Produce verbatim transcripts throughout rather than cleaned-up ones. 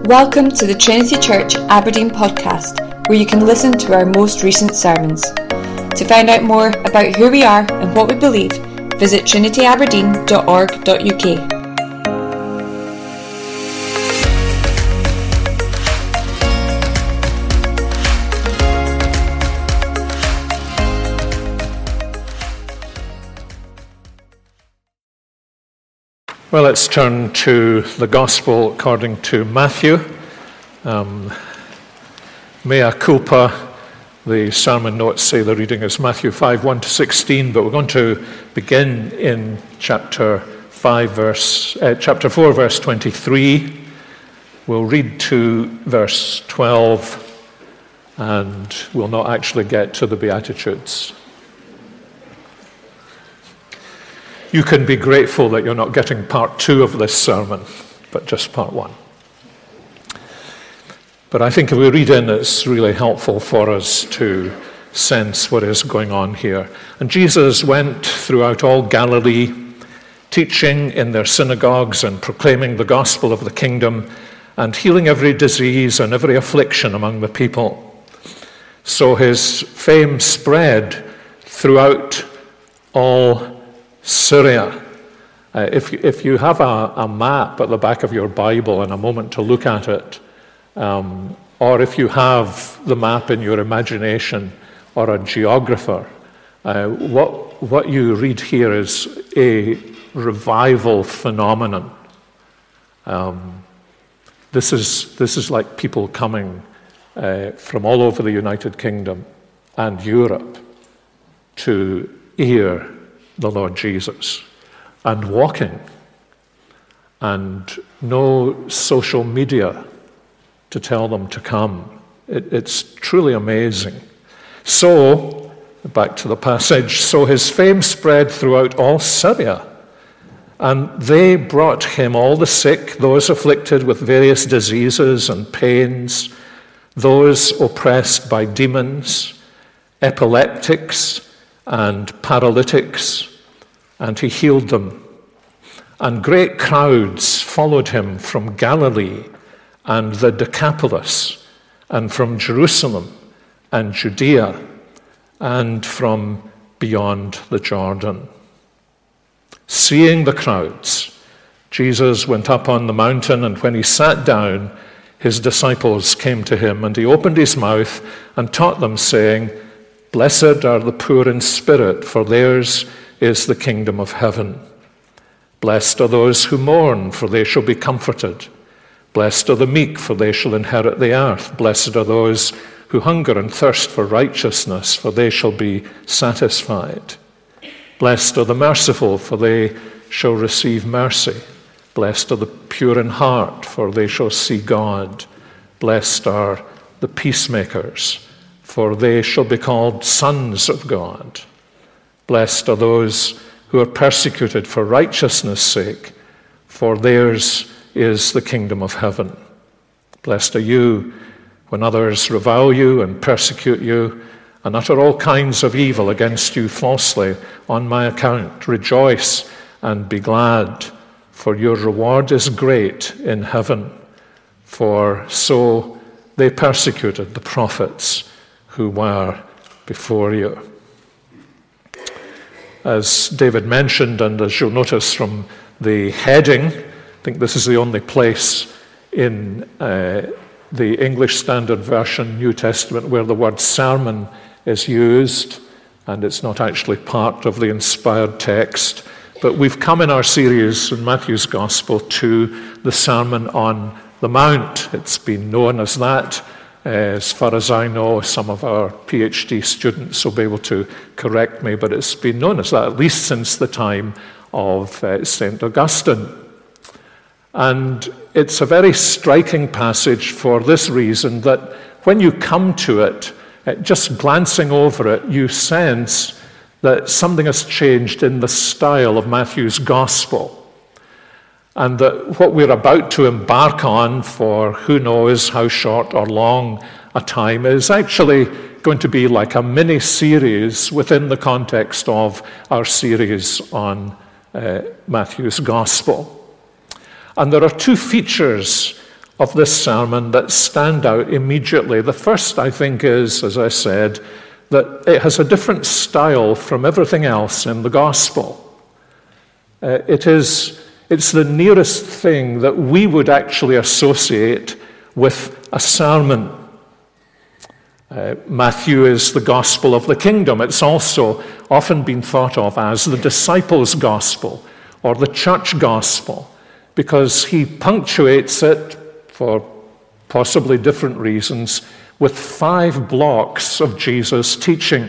Welcome to the Trinity Church Aberdeen podcast, where you can listen to our most recent sermons. To find out more about who we are and what we believe, visit trinity aberdeen dot org dot U K. Well, let's turn to the Gospel according to Matthew. Um, mea culpa, the sermon notes say the reading is Matthew five, one to sixteen, but we're going to begin in chapter five, verse, uh, chapter four, verse twenty-three. We'll read to verse twelve, and we'll not actually get to the Beatitudes. You can be grateful that you're not getting part two of this sermon, but just part one. But I think if we read in, it's really helpful for us to sense what is going on here. And Jesus went throughout all Galilee, teaching in their synagogues and proclaiming the gospel of the kingdom and healing every disease and every affliction among the people. So his fame spread throughout all Syria. Uh, if, if you have a, a map at the back of your Bible and a moment to look at it, um, or if you have the map in your imagination or a geographer, uh, what, what you read here is a revival phenomenon. Um, this is, this is like people coming uh, from all over the United Kingdom and Europe to hear the Lord Jesus, and walking, and no social media to tell them to come. It, it's truly amazing. So, back to the passage, so his fame spread throughout all Syria, and they brought him all the sick, those afflicted with various diseases and pains, those oppressed by demons, epileptics, and paralytics, and he healed them. And great crowds followed him from Galilee and the Decapolis, and from Jerusalem and Judea, and from beyond the Jordan. Seeing the crowds, Jesus went up on the mountain, and when he sat down, his disciples came to him, and he opened his mouth and taught them, saying, "Blessed are the poor in spirit, for theirs is the kingdom of heaven. Blessed are those who mourn, for they shall be comforted. Blessed are the meek, for they shall inherit the earth. Blessed are those who hunger and thirst for righteousness, for they shall be satisfied. Blessed are the merciful, for they shall receive mercy. Blessed are the pure in heart, for they shall see God. Blessed are the peacemakers, for they shall be called sons of God. Blessed are those who are persecuted for righteousness' sake, for theirs is the kingdom of heaven. Blessed are you when others revile you and persecute you and utter all kinds of evil against you falsely on my account. Rejoice and be glad, for your reward is great in heaven. For so they persecuted the prophets who were before you." As David mentioned, and as you'll notice from the heading, I think this is the only place in uh, the English Standard Version New Testament where the word sermon is used, and it's not actually part of the inspired text. But we've come in our series in Matthew's Gospel to the Sermon on the Mount. It's been known as that. As far as I know, some of our PhD students will be able to correct me, but it's been known as that at least since the time of uh, Saint Augustine. And it's a very striking passage for this reason, that when you come to it, uh, just glancing over it, you sense that something has changed in the style of Matthew's Gospel. And that what we're about to embark on for who knows how short or long a time is actually going to be like a mini-series within the context of our series on uh, Matthew's Gospel. And there are two features of this sermon that stand out immediately. The first, I think, is, as I said, that it has a different style from everything else in the gospel. Uh, it is, it's the nearest thing that we would actually associate with a sermon. Uh, Matthew is the gospel of the kingdom. It's also often been thought of as the disciples' gospel or the church gospel, because he punctuates it, for possibly different reasons, with five blocks of Jesus' teaching.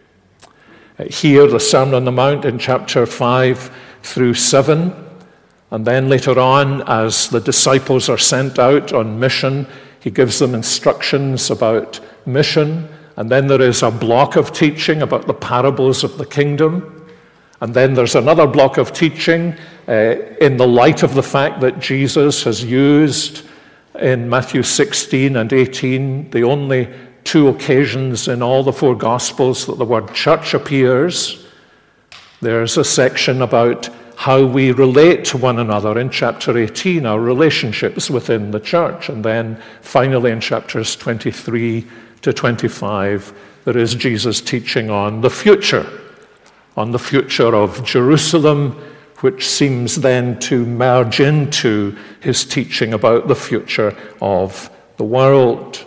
Uh, here, the Sermon on the Mount in chapter five through seven, and then later on, as the disciples are sent out on mission, he gives them instructions about mission, and then there is a block of teaching about the parables of the kingdom, and then there's another block of teaching uh, in the light of the fact that Jesus has used in Matthew sixteen and eighteen, the only two occasions in all the four Gospels that the word church appears. There's a section about how we relate to one another in chapter eighteen, our relationships within the church. And then finally in chapters twenty-three to twenty-five, there is Jesus teaching on the future, on the future of Jerusalem, which seems then to merge into his teaching about the future of the world.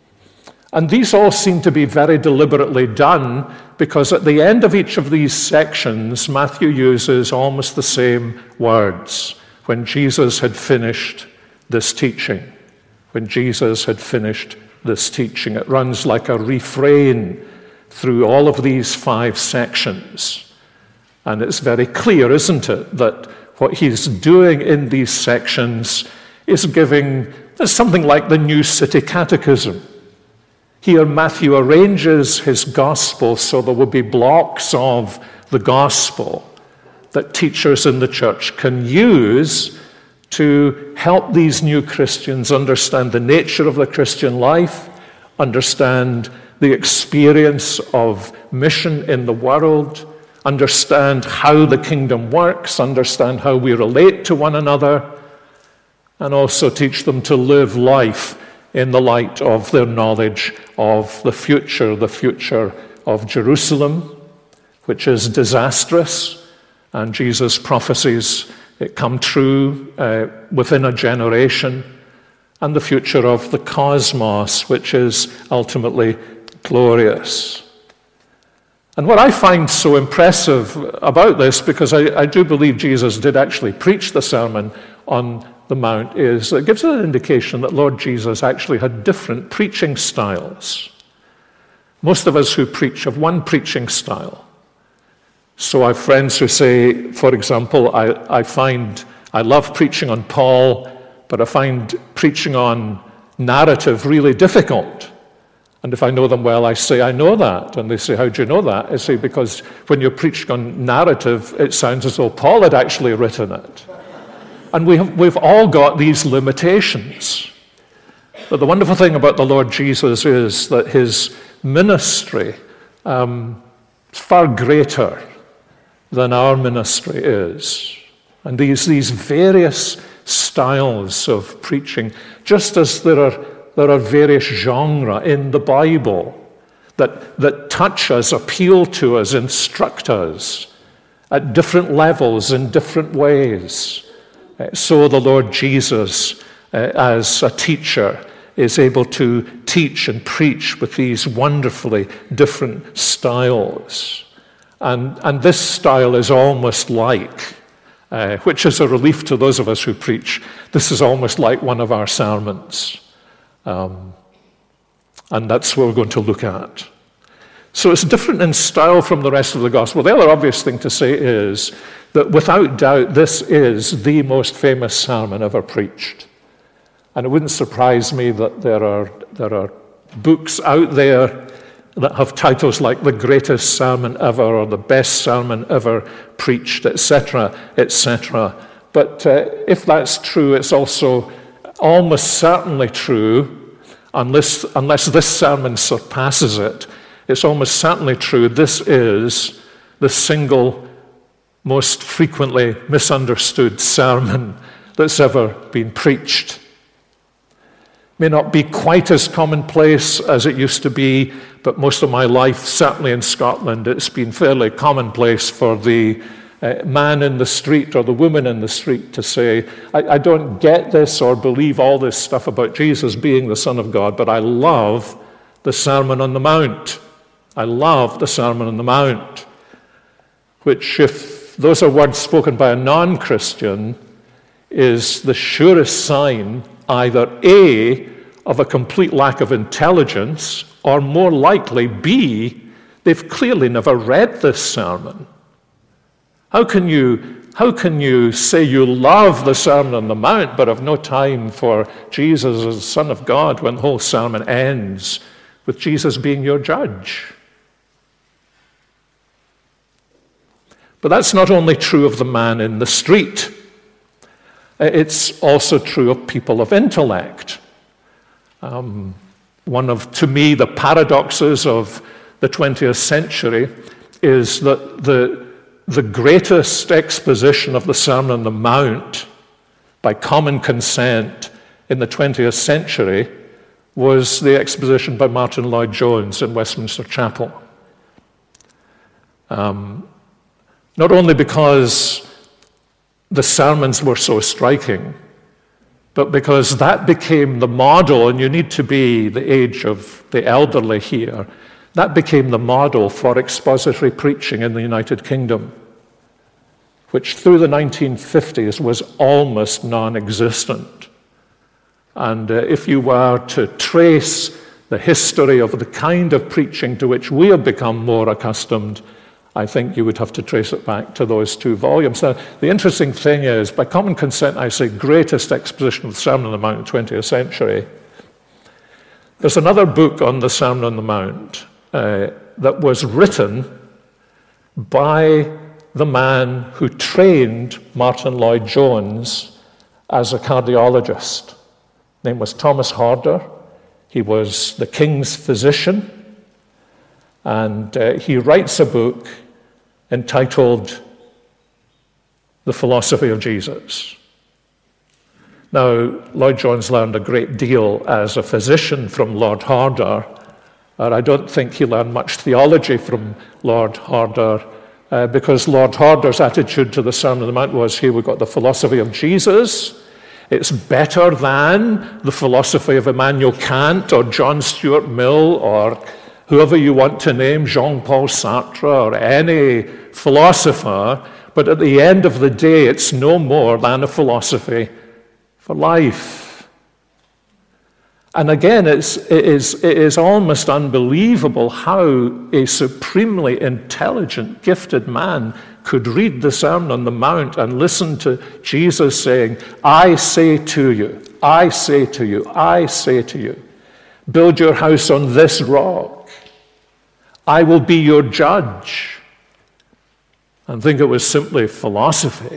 And these all seem to be very deliberately done, because at the end of each of these sections, Matthew uses almost the same words. When Jesus had finished this teaching. When Jesus had finished this teaching. It runs like a refrain through all of these five sections. And it's very clear, isn't it, that what he's doing in these sections is giving something like the New City Catechism. Here, Matthew arranges his gospel so there will be blocks of the gospel that teachers in the church can use to help these new Christians understand the nature of the Christian life, understand the experience of mission in the world, understand how the kingdom works, understand how we relate to one another, and also teach them to live life in the light of their knowledge of the future, the future of Jerusalem, which is disastrous, and Jesus' prophecies it come true uh, within a generation, and the future of the cosmos, which is ultimately glorious. And what I find so impressive about this, because I, I do believe Jesus did actually preach the Sermon on the Mount, is it gives an indication that Lord Jesus actually had different preaching styles. Most of us who preach have one preaching style. So I have friends who say, for example, I, I find, I love preaching on Paul, but I find preaching on narrative really difficult. And if I know them well, I say, I know that. And they say, how do you know that? I say, because when you're preaching on narrative, it sounds as though Paul had actually written it. And we have, we've all got these limitations. But the wonderful thing about the Lord Jesus is that his ministry um, is far greater than our ministry is. And these, these various styles of preaching, just as there are There are various genres in the Bible that, that touch us, appeal to us, instruct us at different levels in different ways. Uh, so the Lord Jesus, uh, as a teacher, is able to teach and preach with these wonderfully different styles. And, and this style is almost like, uh, which is a relief to those of us who preach, this is almost like one of our sermons. Um, and that's what we're going to look at. So it's different in style from the rest of the gospel. The other obvious thing to say is that without doubt, this is the most famous sermon ever preached. And it wouldn't surprise me that there are, there are books out there that have titles like The Greatest Sermon Ever or The Best Sermon Ever Preached, et cetera, et cetera. But uh, if that's true, it's also almost certainly true, unless, unless this sermon surpasses it, it's almost certainly true, this is the single most frequently misunderstood sermon that's ever been preached. May not be quite as commonplace as it used to be, but most of my life, certainly in Scotland, it's been fairly commonplace for the uh, man in the street or the woman in the street to say, I, I don't get this or believe all this stuff about Jesus being the Son of God, but I love the Sermon on the Mount. I love the Sermon on the Mount, which, if those are words spoken by a non-Christian, is the surest sign either A, of a complete lack of intelligence, or more likely B, they've clearly never read this sermon. How can you, how can you say you love the Sermon on the Mount but have no time for Jesus as the Son of God when the whole sermon ends with Jesus being your judge? But that's not only true of the man in the street. It's also true of people of intellect. Um, one of, to me, the paradoxes of the twentieth century is that the, the greatest exposition of the Sermon on the Mount by common consent in the twentieth century was the exposition by Martin Lloyd-Jones in Westminster Chapel. Um, not only because the sermons were so striking, but because that became the model, and you need to be the age of the elderly here, that became the model for expository preaching in the United Kingdom, which through the nineteen fifties was almost non-existent. And uh, if you were to trace the history of the kind of preaching to which we have become more accustomed, I think you would have to trace it back to those two volumes. Now, the interesting thing is, by common consent, I say greatest exposition of the Sermon on the Mount in the twentieth century. There's another book on the Sermon on the Mount uh, that was written by the man who trained Martin Lloyd-Jones as a cardiologist. His name was Thomas Horder. He was the king's physician, and uh, he writes a book entitled The Philosophy of Jesus. Now, Lloyd-Jones learned a great deal as a physician from Lord Horder, and I don't think he learned much theology from Lord Horder, uh, because Lord Horder's attitude to the Sermon on the Mount was, here we've got the philosophy of Jesus. It's better than the philosophy of Immanuel Kant or John Stuart Mill or whoever you want to name, Jean-Paul Sartre or any philosopher, but at the end of the day, it's no more than a philosophy for life. And again, it's, it, is, it is almost unbelievable how a supremely intelligent, gifted man could read the Sermon on the Mount and listen to Jesus saying, I say to you, I say to you, I say to you, build your house on this rock. I will be your judge. And think it was simply philosophy.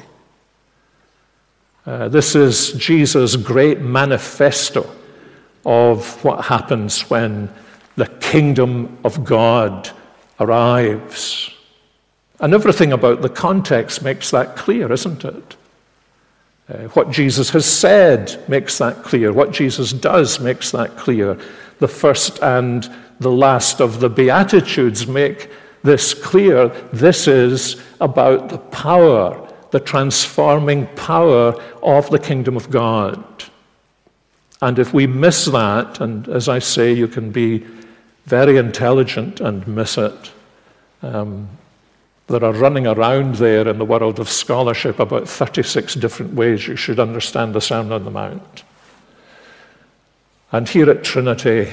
Uh, this is Jesus' great manifesto of what happens when the kingdom of God arrives. And everything about the context makes that clear, isn't it? Uh, what Jesus has said makes that clear. What Jesus does makes that clear. The first and the last of the Beatitudes make this clear. This is about the power, the transforming power of the kingdom of God. And if we miss that, and as I say, you can be very intelligent and miss it, um, there are running around there in the world of scholarship about thirty-six different ways you should understand the Sermon on the Mount. And here at Trinity,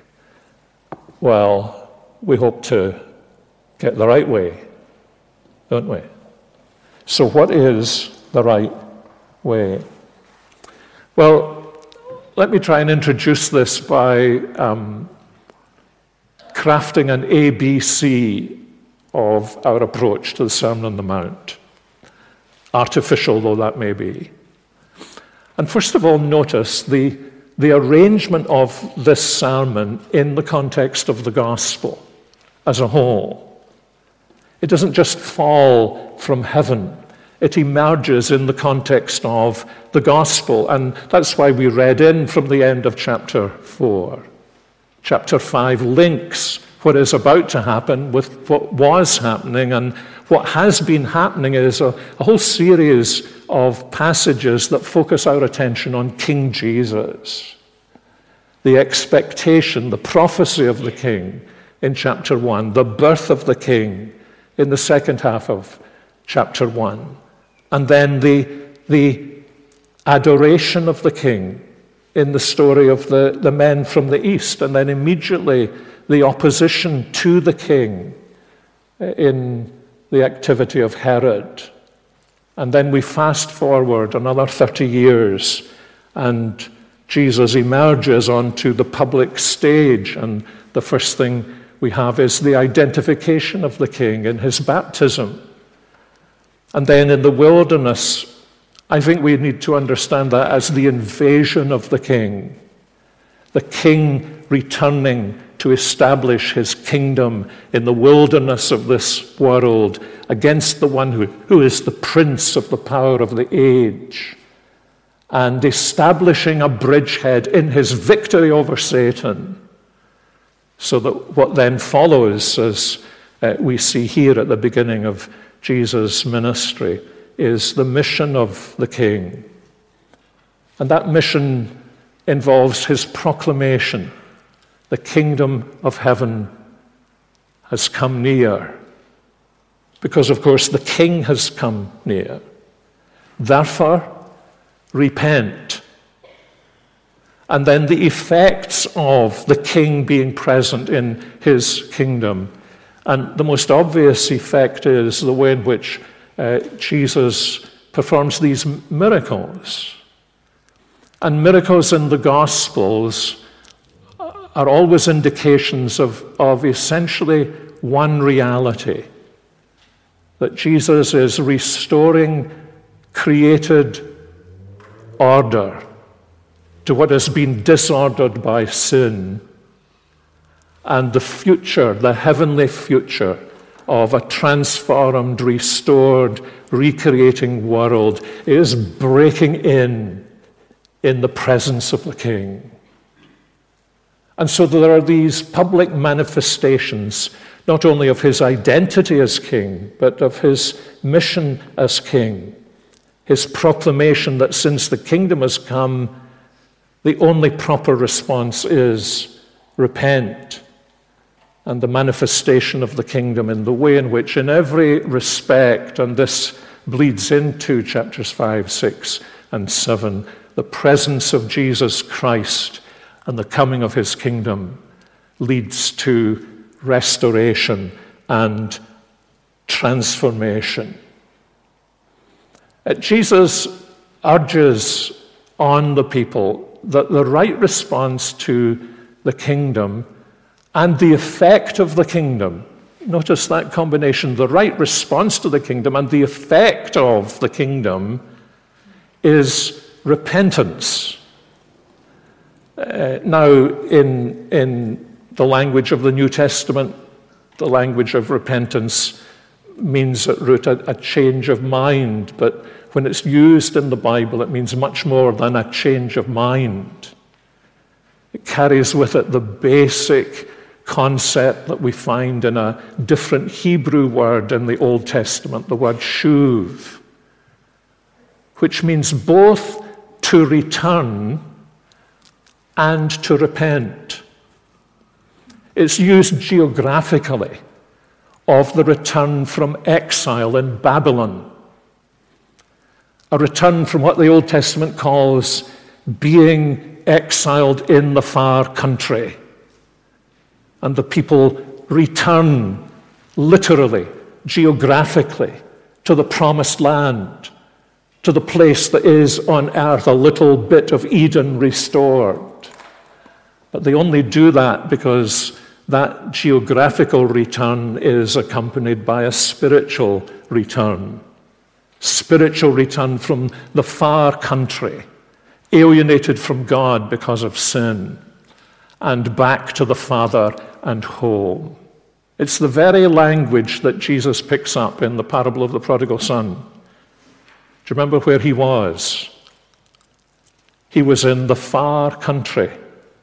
well, we hope to get the right way, don't we? So what is the right way? Well, let me try and introduce this by um, crafting an A B C of our approach to the Sermon on the Mount, artificial though that may be. And first of all, notice the, the arrangement of this sermon in the context of the gospel as a whole. It doesn't just fall from heaven. It emerges in the context of the gospel, and that's why we read in from the end of chapter four. Chapter five links what is about to happen with what was happening, and what has been happening is a, a whole series of passages that focus our attention on King Jesus. The expectation, the prophecy of the King in chapter one, the birth of the King in the second half of chapter one, and then the, the adoration of the King in the story of the, the men from the east, and then immediately the opposition to the King in the activity of Herod. And then we fast forward another thirty years, and Jesus emerges onto the public stage, and the first thing we have is the identification of the King in his baptism. And then in the wilderness, I think we need to understand that as the invasion of the King, the King returning to establish his kingdom in the wilderness of this world against the one who, who is the prince of the power of the age, and establishing a bridgehead in his victory over Satan, so that what then follows, as uh, we see here at the beginning of Jesus' ministry, is the mission of the King. And that mission involves his proclamation. The kingdom of heaven has come near. Because, of course, the King has come near. Therefore, repent. And then the effects of the King being present in his kingdom. And the most obvious effect is the way in which uh, Jesus performs these miracles. And miracles in the Gospels are always indications of, of essentially one reality, that Jesus is restoring created order to what has been disordered by sin, and the future, the heavenly future of a transformed, restored, recreating world is breaking in in the presence of the King. And so there are these public manifestations, not only of his identity as King, but of his mission as King. His proclamation that since the kingdom has come, the only proper response is repent. And the manifestation of the kingdom in the way in which, in every respect, and this bleeds into chapters five, six, and seven, the presence of Jesus Christ and the coming of his kingdom leads to restoration and transformation. Uh, Jesus urges on the people that the right response to the kingdom and the effect of the kingdom, notice that combination, the right response to the kingdom and the effect of the kingdom, is repentance. Uh, now, in, in the language of the New Testament, the language of repentance means at root a, a change of mind, but when it's used in the Bible, it means much more than a change of mind. It carries with it the basic concept that we find in a different Hebrew word in the Old Testament, the word shuv, which means both to return and to repent. It's used geographically of the return from exile in Babylon, a return from what the Old Testament calls being exiled in the far country. And the people return literally, geographically, to the promised land, to the place that is on earth a little bit of Eden restored. But they only do that because that geographical return is accompanied by a spiritual return. Spiritual return from the far country, alienated from God because of sin, and back to the Father and home. It's the very language that Jesus picks up in the parable of the prodigal son. Do you remember where he was? He was in the far country.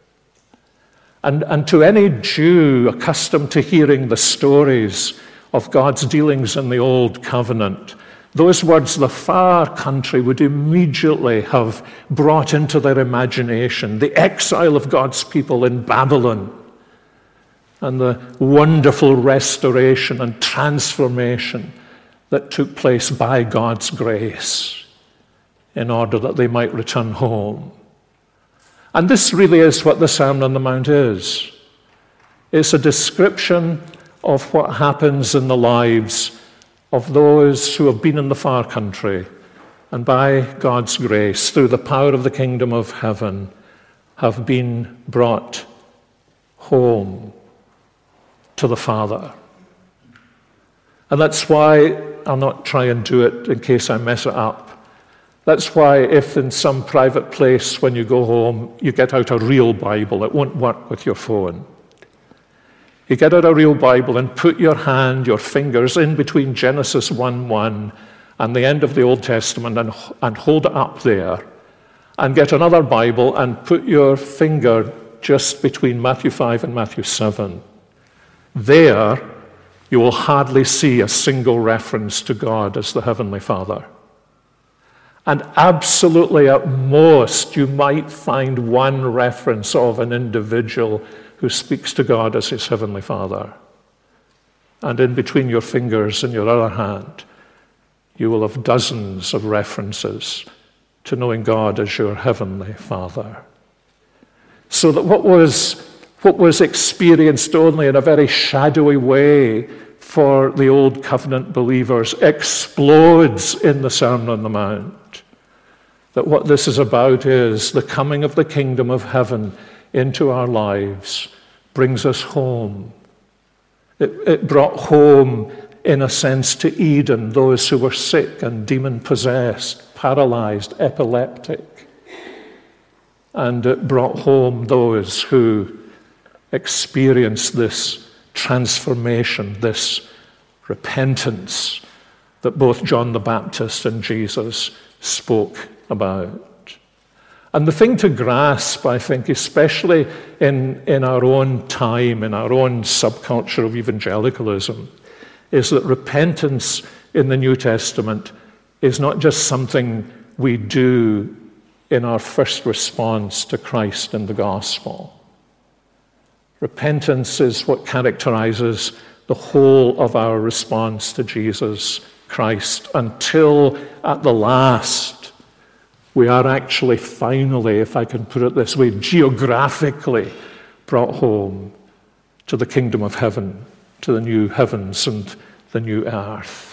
And, and to any Jew accustomed to hearing the stories of God's dealings in the Old Covenant, those words, the far country, would immediately have brought into their imagination the exile of God's people in Babylon and the wonderful restoration and transformation that took place by God's grace in order that they might return home. And this really is what the Sermon on the Mount is. It's a description of what happens in the lives of those who have been in the far country and by God's grace, through the power of the kingdom of heaven, have been brought home to the Father. And that's why I'll not try and do it in case I mess it up. That's why if in some private place when you go home, you get out a real Bible, it won't work with your phone. You get out a real Bible and put your hand, your fingers in between Genesis one one and the end of the Old Testament and, and hold it up there. And get another Bible and put your finger just between Matthew five and Matthew seven. There, you will hardly see a single reference to God as the Heavenly Father. And absolutely at most, you might find one reference of an individual who speaks to God as his Heavenly Father. And in between your fingers and your other hand, you will have dozens of references to knowing God as your Heavenly Father. So that what was, what was experienced only in a very shadowy way for the Old Covenant believers explodes in the Sermon on the Mount. That what this is about is the coming of the kingdom of heaven into our lives brings us home. It, it brought home, in a sense, to Eden those who were sick and demon-possessed, paralyzed, epileptic. And it brought home those who experienced this transformation, this repentance that both John the Baptist and Jesus spoke about. And the thing to grasp, I think, especially in, in our own time, in our own subculture of evangelicalism, is that repentance in the New Testament is not just something we do in our first response to Christ and the gospel. Repentance is what characterizes the whole of our response to Jesus Christ until at the last we are actually finally, if I can put it this way, geographically brought home to the kingdom of heaven, to the new heavens and the new earth.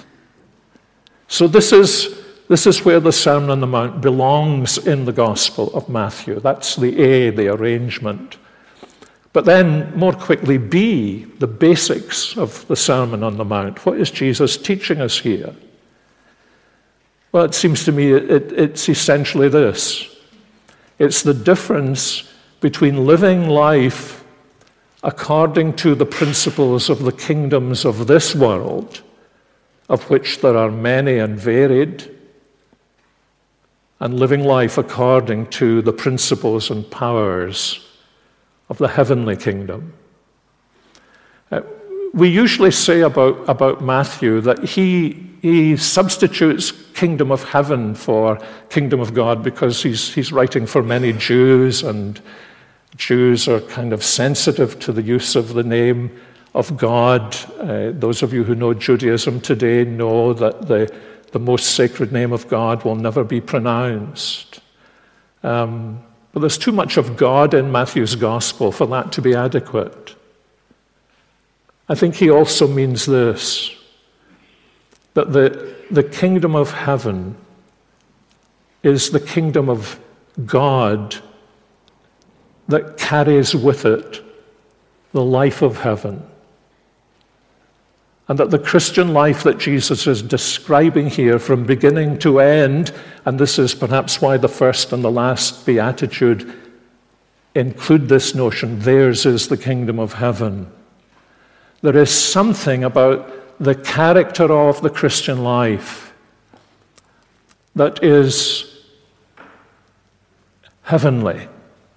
So this is, this is where the Sermon on the Mount belongs in the Gospel of Matthew. That's the A, the arrangement. But then, more quickly, B, the basics of the Sermon on the Mount. What is Jesus teaching us here? Well, it seems to me it, it, it's essentially this. It's the difference between living life according to the principles of the kingdoms of this world, of which there are many and varied, and living life according to the principles and powers of the heavenly kingdom. Uh, we usually say about, about Matthew that he, he substitutes kingdom of heaven for kingdom of God because he's, he's writing for many Jews, and Jews are kind of sensitive to the use of the name of God. Uh, those of you who know Judaism today know that the, the most sacred name of God will never be pronounced. Um, but there's too much of God in Matthew's gospel for that to be adequate. I think he also means this, that the, the kingdom of heaven is the kingdom of God that carries with it the life of heaven. And that the Christian life that Jesus is describing here from beginning to end, and this is perhaps why the first and the last beatitude include this notion, theirs is the kingdom of heaven. There is something about the character of the Christian life that is heavenly.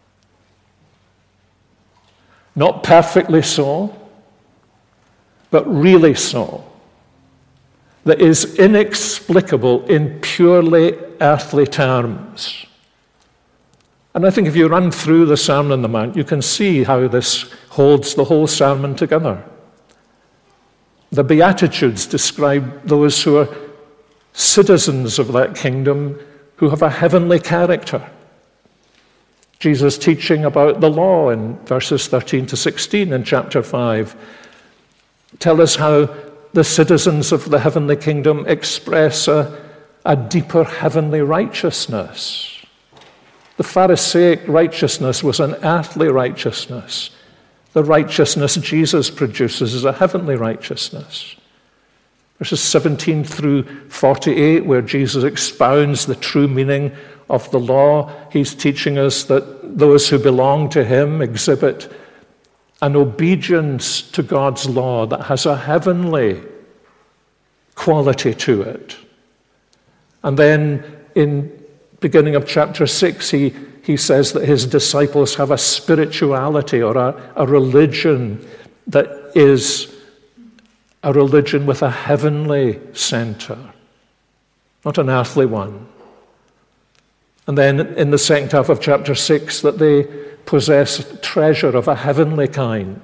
Not perfectly so, but really so. That is inexplicable in purely earthly terms. And I think if you run through the Sermon on the Mount, you can see how this holds the whole sermon together. The Beatitudes describe those who are citizens of that kingdom, who have a heavenly character. Jesus' teaching about the law in verses thirteen to sixteen in chapter five tell us how the citizens of the heavenly kingdom express a, a deeper heavenly righteousness. The Pharisaic righteousness was an earthly righteousness. The righteousness Jesus produces is a heavenly righteousness. Verses seventeen through forty-eight, where Jesus expounds the true meaning of the law, he's teaching us that those who belong to him exhibit an obedience to God's law that has a heavenly quality to it. And then in beginning of chapter six, he, he says that his disciples have a spirituality or a, a religion that is a religion with a heavenly center, not an earthly one. And then in the second half of chapter six, that they possess treasure of a heavenly kind,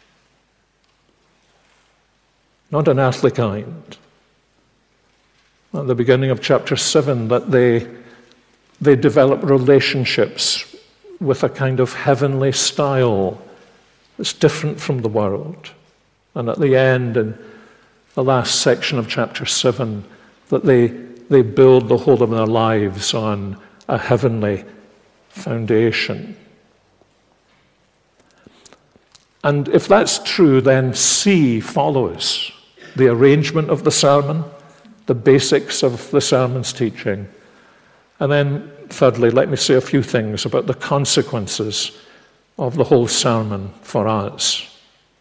not an earthly kind. At the beginning of chapter seven, that they, they develop relationships with a kind of heavenly style that's different from the world. And at the end, in the last section of chapter seven, that they, they build the whole of their lives on a heavenly foundation. And if that's true, then C follows the arrangement of the sermon, the basics of the sermon's teaching. And then thirdly, let me say a few things about the consequences of the whole sermon for us.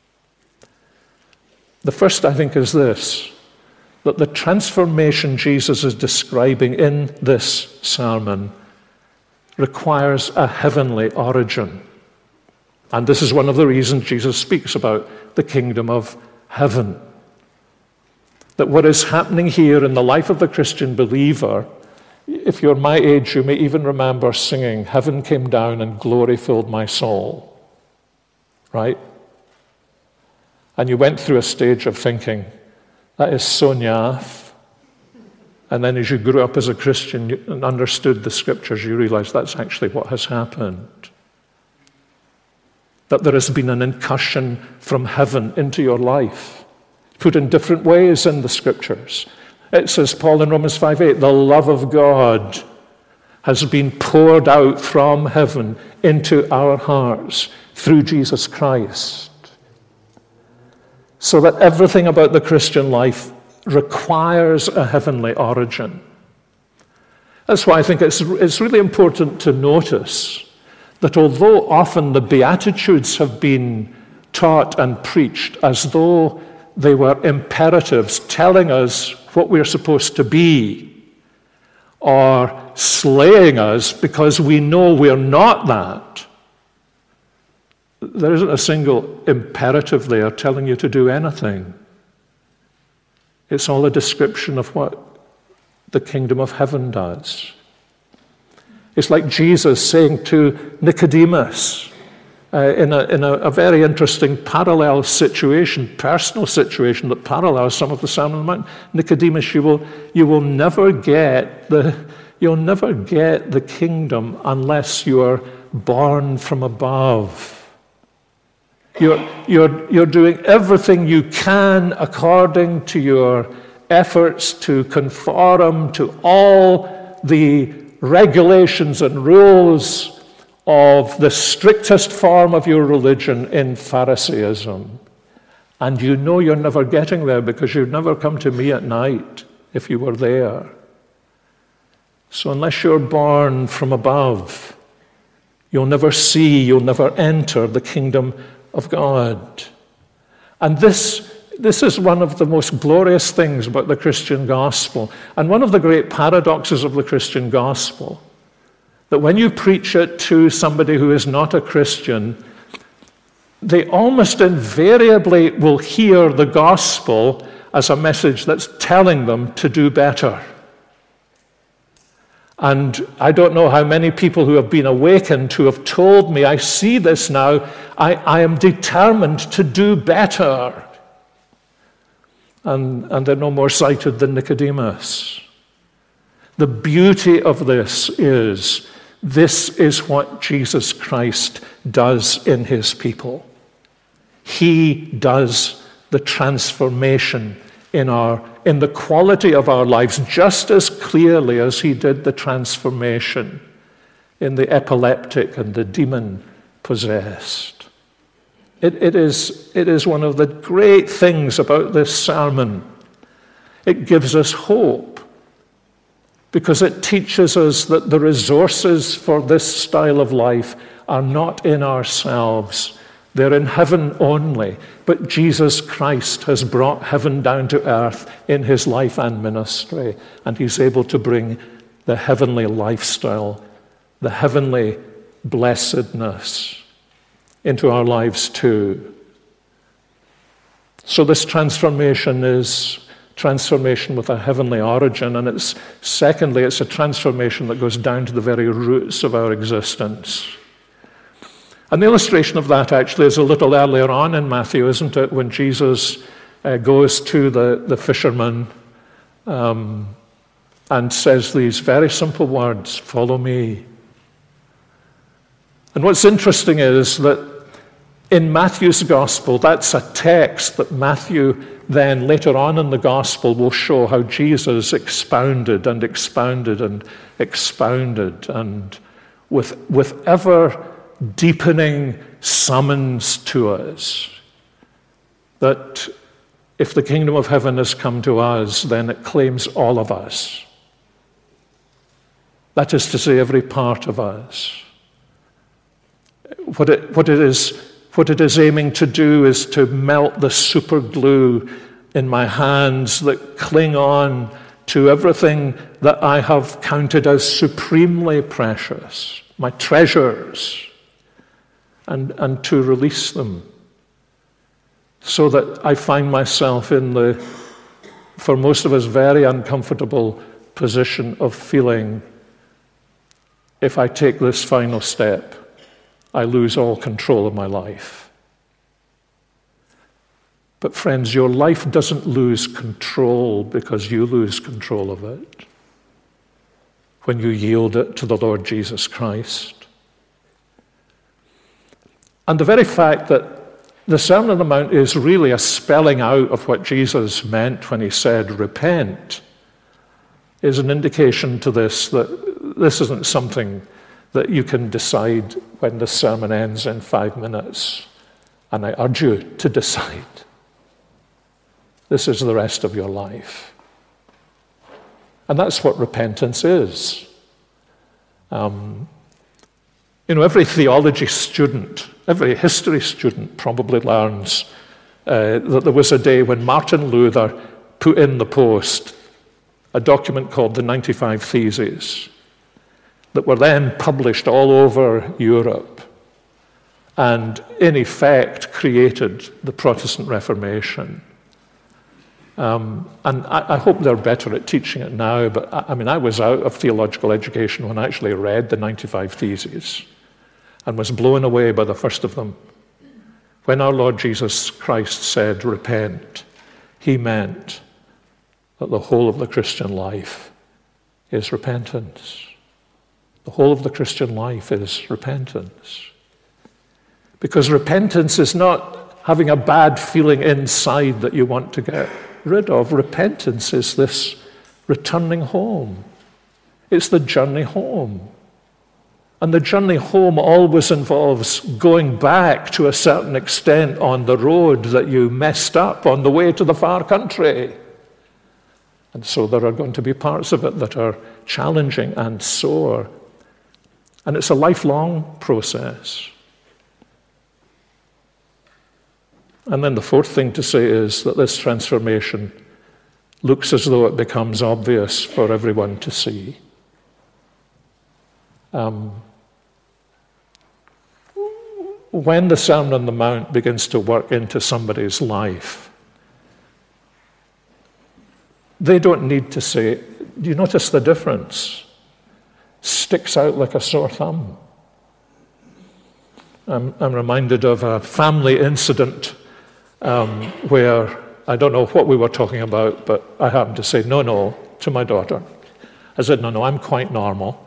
The first, I think, is this, that the transformation Jesus is describing in this sermon requires a heavenly origin. And this is one of the reasons Jesus speaks about the kingdom of heaven. That what is happening here in the life of the Christian believer, if you're my age, you may even remember singing, "Heaven came down and glory filled my soul." Right? And you went through a stage of thinking, that is so naff. And then as you grew up as a Christian and understood the scriptures, you realized that's actually what has happened. That there has been an incursion from heaven into your life, put in different ways in the scriptures. It says, Paul in Romans five eight, the love of God has been poured out from heaven into our hearts through Jesus Christ. So that everything about the Christian life requires a heavenly origin. That's why I think it's, it's really important to notice that although often the Beatitudes have been taught and preached as though they were imperatives telling us what we're supposed to be, or slaying us because we know we're not that, there isn't a single imperative there telling you to do anything. It's all a description of what the kingdom of heaven does. It's like Jesus saying to Nicodemus, uh, in, a, in a, a very interesting parallel situation, personal situation that parallels some of the Sermon on the Mount. Nicodemus, you will, you will never get the, you'll never get the kingdom unless you are born from above. You're, you're, you're doing everything you can according to your efforts to conform to all the regulations and rules of the strictest form of your religion in Pharisaism. And you know you're never getting there because you'd never come to me at night if you were there. So unless you're born from above, you'll never see, you'll never enter the kingdom of God. And this this is one of the most glorious things about the Christian gospel, and one of the great paradoxes of the Christian gospel, that when you preach it to somebody who is not a Christian, they almost invariably will hear the gospel as a message that's telling them to do better. And I don't know how many people who have been awakened who have told me, I see this now, I, I am determined to do better. And, and they're no more sighted than Nicodemus. The beauty of this is, this is what Jesus Christ does in his people. He does the transformation in our in the quality of our lives just as clearly as he did the transformation in the epileptic and the demon-possessed. It, it is, it is one of the great things about this sermon. It gives us hope because it teaches us that the resources for this style of life are not in ourselves. They're in heaven only, but Jesus Christ has brought heaven down to earth in his life and ministry, and he's able to bring the heavenly lifestyle, the heavenly blessedness into our lives too. So this transformation is transformation with a heavenly origin, and it's secondly, it's a transformation that goes down to the very roots of our existence. And the illustration of that actually is a little earlier on in Matthew, isn't it? When Jesus uh, goes to the, the fisherman um, and says these very simple words, follow me. And what's interesting is that in Matthew's gospel, that's a text that Matthew then later on in the gospel will show how Jesus expounded and expounded and expounded, and with, with ever deepening summons to us that if the kingdom of heaven has come to us, then it claims all of us. That is to say, every part of us. What it, what it is, what it is aiming to do is to melt the super glue in my hands that cling on to everything that I have counted as supremely precious, my treasures, And, and to release them so that I find myself in the, for most of us, very uncomfortable position of feeling if I take this final step, I lose all control of my life. But friends, your life doesn't lose control because you lose control of it when you yield it to the Lord Jesus Christ. And the very fact that the Sermon on the Mount is really a spelling out of what Jesus meant when he said, repent, is an indication to this that this isn't something that you can decide when the sermon ends in five minutes. And I urge you to decide. This is the rest of your life. And that's what repentance is. Um, you know, every theology student, every history student probably learns uh, that there was a day when Martin Luther put in the post a document called the ninety-five Theses that were then published all over Europe and in effect created the Protestant Reformation. Um, and I, I hope they're better at teaching it now, but I, I mean, I was out of theological education when I actually read the ninety-five Theses and was blown away by the first of them. When our Lord Jesus Christ said, repent, he meant that the whole of the Christian life is repentance. The whole of the Christian life is repentance. Because repentance is not having a bad feeling inside that you want to get rid of. Repentance is this returning home. It's the journey home. And the journey home always involves going back to a certain extent on the road that you messed up on the way to the far country. And so there are going to be parts of it that are challenging and sore. And it's a lifelong process. And then the fourth thing to say is that this transformation looks as though it becomes obvious for everyone to see. Um, when the Sermon on the Mount begins to work into somebody's life, they don't need to say, do you notice the difference? Sticks out like a sore thumb. I'm, I'm reminded of a family incident um, where I don't know what we were talking about, but I happened to say, no, no, to my daughter. I said, no, no, I'm quite normal.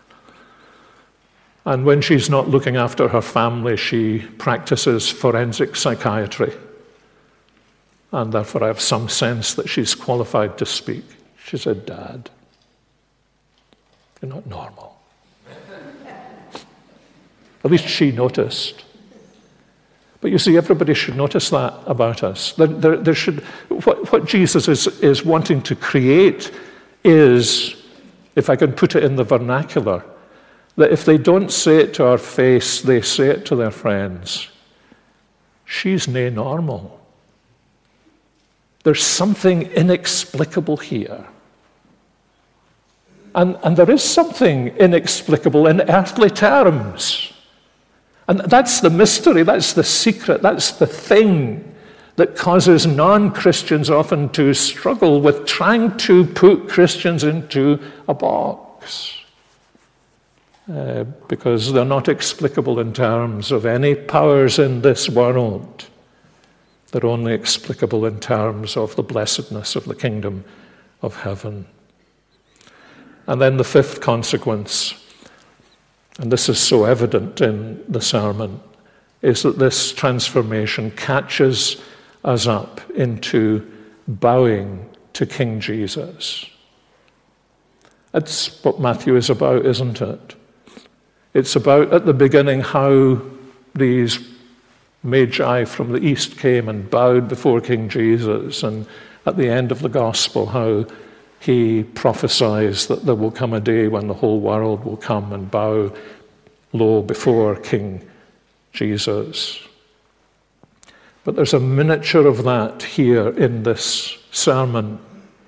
And when she's not looking after her family, she practices forensic psychiatry. And therefore I have some sense that she's qualified to speak. She said, Dad, you're not normal. At least she noticed. But you see, everybody should notice that about us. There, there, there should, what, what Jesus is, is wanting to create is, if I can put it in the vernacular, that if they don't say it to our face, they say it to their friends. She's nae normal. There's something inexplicable here. And, and there is something inexplicable in earthly terms. And that's the mystery, that's the secret, that's the thing that causes non-Christians often to struggle with trying to put Christians into a box. Uh, because they're not explicable in terms of any powers in this world. They're only explicable in terms of the blessedness of the kingdom of heaven. And then the fifth consequence, and this is so evident in the sermon, is that this transformation catches us up into bowing to King Jesus. That's what Matthew is about, isn't it? It's about, at the beginning, how these magi from the east came and bowed before King Jesus, and at the end of the gospel, how he prophesies that there will come a day when the whole world will come and bow low before King Jesus. But there's a miniature of that here in this sermon.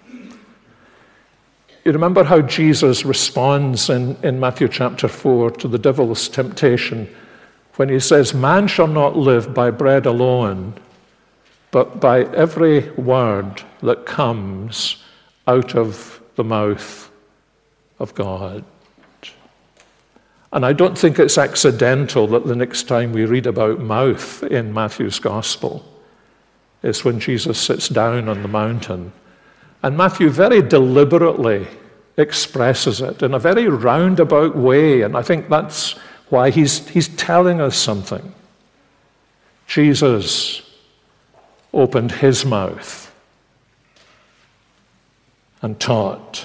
You remember how Jesus responds in, in Matthew chapter four to the devil's temptation when he says, man shall not live by bread alone, but by every word that comes out of the mouth of God. And I don't think it's accidental that the next time we read about mouth in Matthew's gospel is when Jesus sits down on the mountain. And Matthew very deliberately expresses it in a very roundabout way, and I think that's why he's, he's telling us something. Jesus opened his mouth and taught.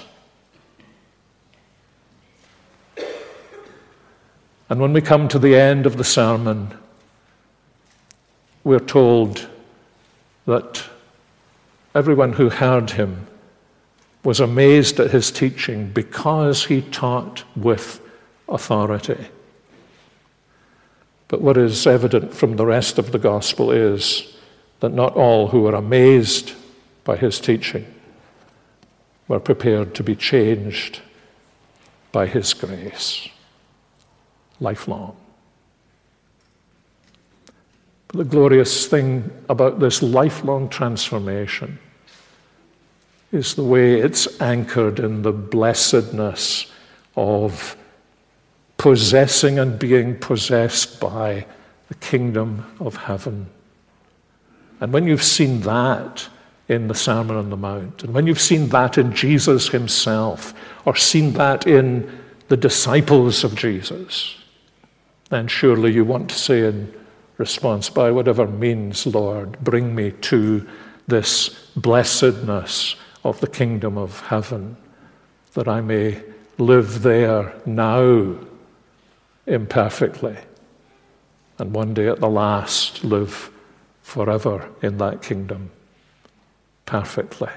And when we come to the end of the sermon, we're told that everyone who heard him was amazed at his teaching because he taught with authority. But what is evident from the rest of the gospel is that not all who were amazed by his teaching were prepared to be changed by his grace. Lifelong. But the glorious thing about this lifelong transformation is the way it's anchored in the blessedness of possessing and being possessed by the kingdom of heaven. And when you've seen that in the Sermon on the Mount, and when you've seen that in Jesus himself, or seen that in the disciples of Jesus, then surely you want to say in response, by whatever means, Lord, bring me to this blessedness of the kingdom of heaven, that I may live there now imperfectly, and one day at the last live forever in that kingdom perfectly.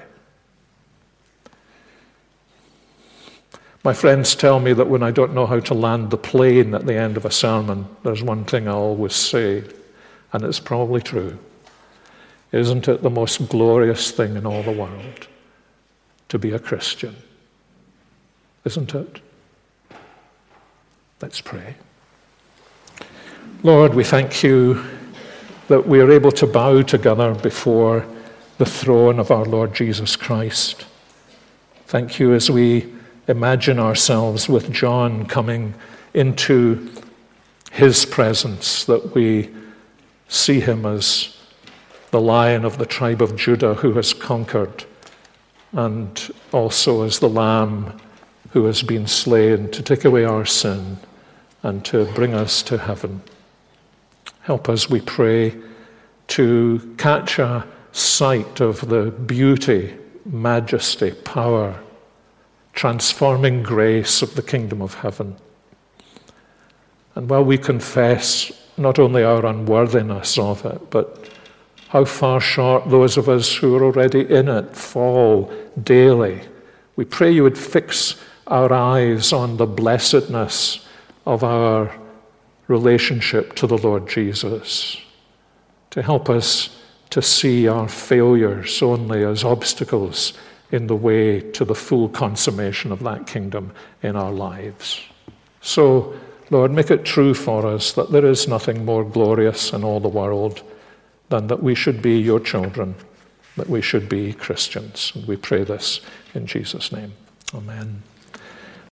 My friends tell me that when I don't know how to land the plane at the end of a sermon, there's one thing I always say, and it's probably true. Isn't it the most glorious thing in all the world to be a Christian? Isn't it? Let's pray. Lord, we thank you that we are able to bow together before the throne of our Lord Jesus Christ. Thank you as we imagine ourselves with John coming into his presence, that we see him as the Lion of the tribe of Judah who has conquered, and also as the Lamb who has been slain to take away our sin and to bring us to heaven. Help us, we pray, to catch a sight of the beauty, majesty, power, transforming grace of the kingdom of heaven. And while we confess not only our unworthiness of it, but how far short those of us who are already in it fall daily, we pray you would fix our eyes on the blessedness of our relationship to the Lord Jesus, to help us to see our failures only as obstacles in the way to the full consummation of that kingdom in our lives. So, Lord, make it true for us that there is nothing more glorious in all the world than that we should be your children, that we should be Christians. And we pray this in Jesus' name. Amen.